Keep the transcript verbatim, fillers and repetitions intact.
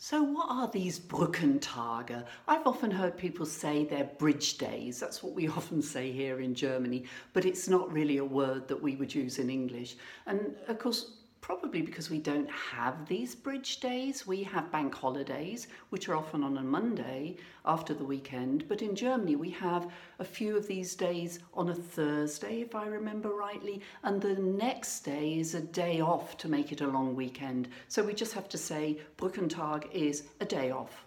So what are these Brückentage? I've often heard people say they're bridge days. That's what we often say here in Germany, but it's not really a word that we would use in English. And of course, probably because we don't have these bridge days. We have bank holidays, which are often on a Monday after the weekend. But in Germany, we have a few of these days on a Thursday, if I remember rightly. And the next day is a day off to make it a long weekend. So we just have to say Brückentag is a day off.